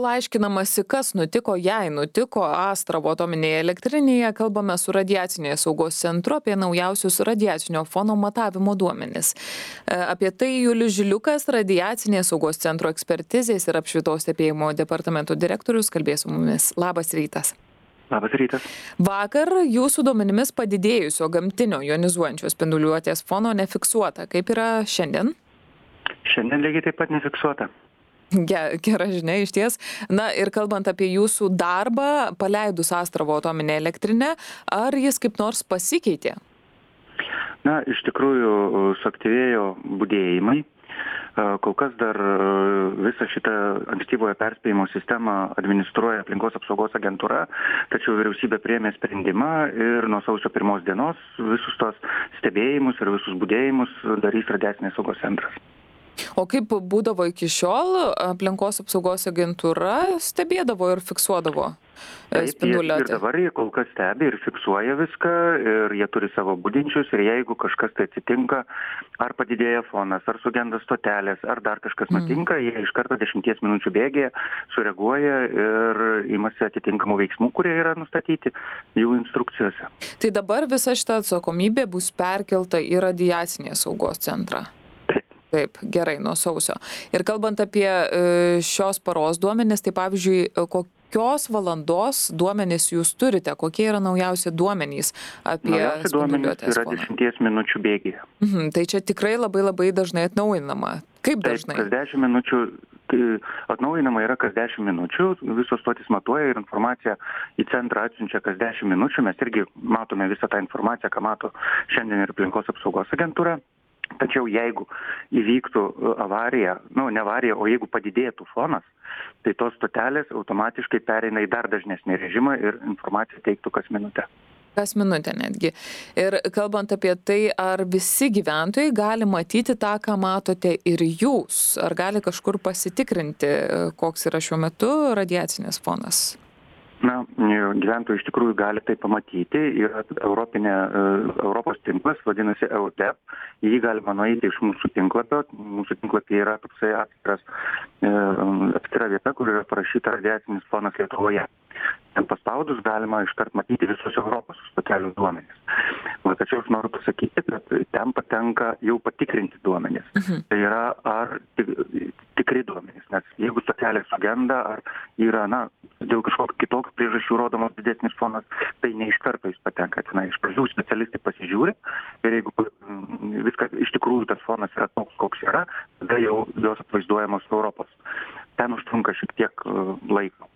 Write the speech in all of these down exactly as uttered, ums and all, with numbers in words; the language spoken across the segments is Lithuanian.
Kol aiškinamasi, kas nutiko, jei nutiko Astravo atominėje elektrinėje, kalbame su Radiacinės saugos centru apie naujausius radiacinio fono matavimo duomenis. Apie tai Julius Žiliukas, Radiacinės saugos centro ekspertizės ir apšvitos stebėjimo departamento direktorius, kalbės su mumis. Labas rytas. Labas rytas. Vakar jūsų duomenimis padidėjusio gamtinio jonizuojančios spinduliuotės fono nefiksuota. Kaip yra šiandien? Šiandien lygiai taip pat nefiksuota. Gera žinia, iš ties. Na ir kalbant apie jūsų darbą, paleidus Astravo atominę elektrinę, ar jis kaip nors pasikeitė? Na, iš tikrųjų, suaktyvėjo budėjimai. Kol kas dar visą šitą ankstyvojo perspėjimo sistemą administruoja Aplinkos apsaugos agentūra, tačiau vyriausybė priėmė sprendimą ir nuo sausio pirmos dienos visus tos stebėjimus ir visus budėjimus darys Radiacinės saugos centras. O kaip būdavo iki šiol, Aplinkos apsaugos agentūra stebėdavo ir fiksuodavo spinduliuotę? Ir dabar jie kol kas stebi ir fiksuoja viską, ir jie turi savo budinčius, ir jeigu kažkas tai atsitinka, ar padidėja fonas, ar sugenda stotelės, ar dar kažkas mm. nutinka, jie iš karto dešimties minučių bėgyje sureaguoja ir imasi atitinkamų veiksmų, kurie yra nustatyti jų instrukcijose. Tai dabar visa šita atsakomybė bus perkelta į Radiacinės saugos centrą? Taip, gerai, nuo sausio. Ir kalbant apie šios paros duomenis, tai pavyzdžiui, kokios valandos duomenis jūs turite? Kokie yra naujausi duomenys apie spinduliuotės foną? Naujausi duomenys yra dešimties minučių bėgyje. Mhm, tai čia tikrai labai labai dažnai atnaujinama. Kaip dažnai? Taip, kas dešimt minučių atnaujinama yra kas dešimt minučių, visos stotys matuoja ir informaciją į centrą atsiunčia kas dešimt minučių. Mes irgi matome visą tą informaciją, ką mato šiandien ir Aplinkos apsaugos agentūra. Tačiau jeigu įvyktų avarija, nu ne avarija, o jeigu padidėtų fonas, tai tos stotelės automatiškai pereina į dar dažnesnį režimą ir informaciją teiktų kas minutę. Kas minutę netgi. Ir kalbant apie tai, ar visi gyventojai gali matyti tą, ką matote ir jūs? Ar gali kažkur pasitikrinti, koks yra šiuo metu radiacinės fonas? Na, gyventojai iš tikrųjų gali tai pamatyti. Yra Europinė, Europos tinklas, vadinasi E U T E P. Jį galima nueiti iš mūsų tinklapio. Mūsų tinklapyje yra toksai atskiras, atskira vieta, kur yra parašyta radiacinis fonas Lietuvoje. Ten paspaudus galima iškart matyti visus Europos stotelių duomenis. O tačiau aš noriu pasakyti, kad ten patenka jau patikrinti duomenis. Mhm. Tai yra ar tikri duomenys. Nes jeigu stotelė sugenda, ar yra, na, dėl kažkokių kitokių priežasčių rodomas didesnis fonas, tai ne iš karto jis patenka. Tenai iš pradžių specialistai pasižiūri ir jeigu viskas iš tikrųjų tas fonas yra toks, koks yra, tada jau jos atvaizduojamos Europos. Ten užtrunka šiek tiek laiko.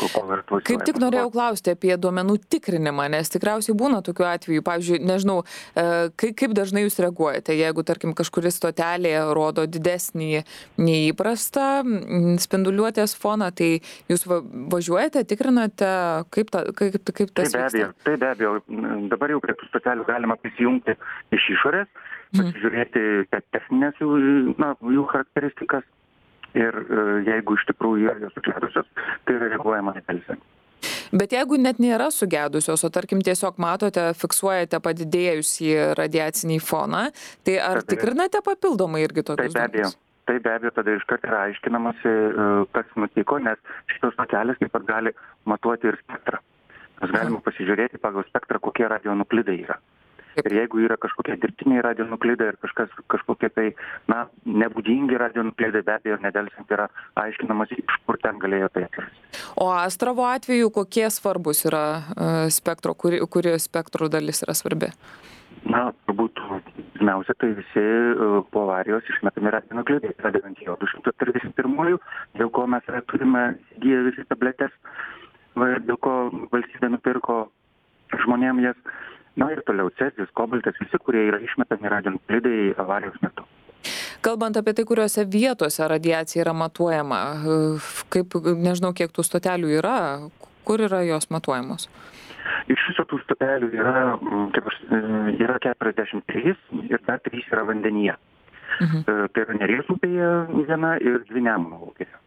Kaip tik norėjau klausti apie duomenų tikrinimą, nes tikriausiai būna tokių atvejų. Pavyzdžiui, nežinau, kaip, kaip dažnai jūs reaguojate, jeigu, tarkim, kažkuris stotelė rodo didesnį neįprastą spinduliuotės foną, tai jūs važiuojate, tikrinate, kaip, ta, kaip, kaip tas vyksta? Tai be abejo, tai be abejo. Dabar jau prie tų stotelių galima prisijungti iš išorės, pasižiūrėti techninės jų, na, jų charakteristikas. Ir jeigu iš tikrųjų yra jos sugedusios, tai yra reaguojama nedelsiant. Bet jeigu net nėra sugedusios, o tarkim tiesiog matote, fiksuojate padidėjusį radiacinį foną, tai ar tai tikrinate papildomai irgi tokius duomenis? Tai be abejo. Tai be abejo, tada iškart yra aiškinamasi, kas nutiko, nes šitos stotelės taip pat gali matuoti ir spektrą. Mes galime pasižiūrėti pagal spektrą, kokie radionuklidai yra. Ir jeigu yra kažkokie dirbtiniai radionuklidai ir kažkas, kažkokie tai, na, nebūdingi radionuklidai, be abejo, nedelsiant yra aiškinamas, iš kur ten galėjo tai atsirasti. O Astravo atveju kokie svarbus yra spektro, kuri, kuri spektro dalis yra svarbi? Na, turbūt, pirmiausia, tai visi po avarijos išmetami radionuklidai, pradedant jau du šimtai trisdešimt pirmųjų, dėl ko mes turime įgiję visi tabletės, dėl ko valstybė nupirko žmonėm jas. Na ir toliau cezis, kobaltas, visi, kurie yra išmetami radionuklidai avarijos metu. Kalbant apie tai, kuriuose vietose radiacija yra matuojama, kaip, nežinau, kiek tų stotelių yra, kur yra jos matuojamos? Iš viso tų stotelių yra, kaip aš, yra keturiasdešimt trys ir dar trys yra vandenyje. Mhm. Tai yra Neries upėje viena ir dvi Nemuno upėje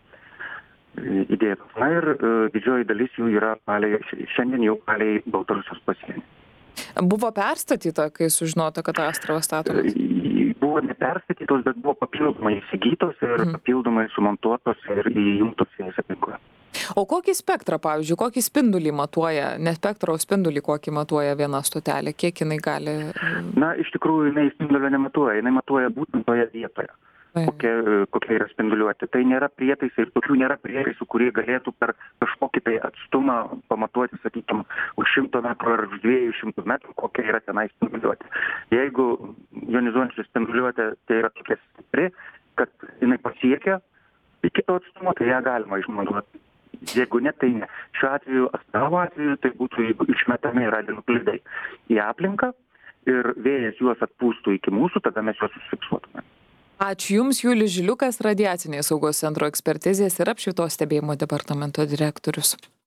įdėtos. Na ir didžioji dalis jų yra palei, šiandien jau palei Baltarusijos pasienį. Buvo perstatyta, kai sužinota, kad Astravas statomas? Buvo neperstatytos, bet buvo papildomai įsigytos ir mm. papildomai sumontuotos ir įjungtos į visą tinklą. O kokį spektrą, pavyzdžiui, kokį spindulį matuoja, ne spektrą, o spindulį kokį matuoja viena stotelė, kiek jinai gali... Na, iš tikrųjų, jinai spindulio nematuoja, jinai matuoja būtent toje vietoje. Kokia, kokia yra spinduliuotė. Tai nėra prietaisai ir tokių nėra prietaisų, kurie galėtų per kažkokį tai atstumą pamatuoti, sakykime, už šimto metrų ar už dviejų šimtų metrų, kokia yra tenai spinduliuotė. Jeigu jonizuojančių spinduliuotė tai yra tokia stipri, kad jinai pasiekia iki to atstumo, tai ją galima išmatuoti. Jeigu ne, tai ne. Šiuo atveju, astravo atveju, tai būtų, jeigu išmetami radionuklidai į aplinką ir vėjas juos atpūstų iki mūsų, tada mes juos užfiksuotume. Ačiū Jums, Julius Žiliukas, Radiacinės saugos centro ekspertizės ir apšvitos stebėjimo departamento direktorius.